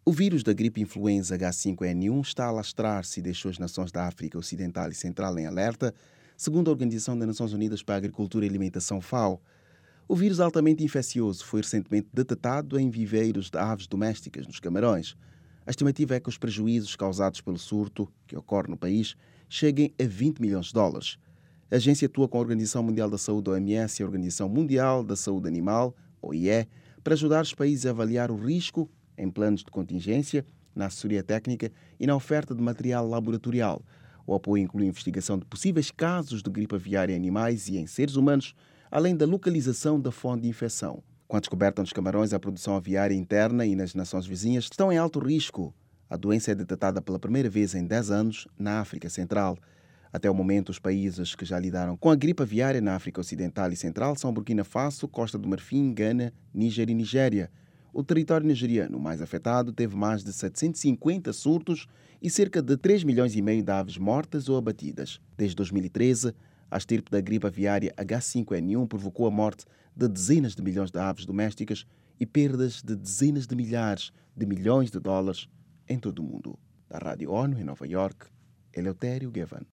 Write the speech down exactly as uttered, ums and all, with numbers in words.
O vírus da gripe influenza H cinco N um está a alastrar-se e deixou as nações da África Ocidental e Central em alerta, segundo a Organização das Nações Unidas para a Agricultura e Alimentação FAO. O vírus altamente infeccioso foi recentemente detectado em viveiros de aves domésticas nos Camarões. A estimativa é que os prejuízos causados pelo surto, que ocorre no país, cheguem a vinte milhões de dólares. A agência atua com a Organização Mundial da Saúde, O M S, e a Organização Mundial da Saúde Animal, O I E, para ajudar os países a avaliar o risco em planos de contingência, na assessoria técnica e na oferta de material laboratorial. O apoio inclui a investigação de possíveis casos de gripe aviária em animais e em seres humanos, além da localização da fonte de infecção. Com a descoberta nos Camarões, a produção aviária interna e nas nações vizinhas estão em alto risco. A doença é detectada pela primeira vez em dez anos na África Central. Até o momento, os países que já lidaram com a gripe aviária na África Ocidental e Central são Burkina Faso, Costa do Marfim, Gana, Níger e Nigéria. O território nigeriano mais afetado teve mais de setecentos e cinquenta surtos e cerca de três milhões e meio de aves mortas ou abatidas. Desde dois mil e treze, a estirpe da gripe aviária H cinco N um provocou a morte de dezenas de milhões de aves domésticas e perdas de dezenas de milhares de milhões de dólares em todo o mundo. Da Rádio ONU em Nova York, Eleutério Gavan.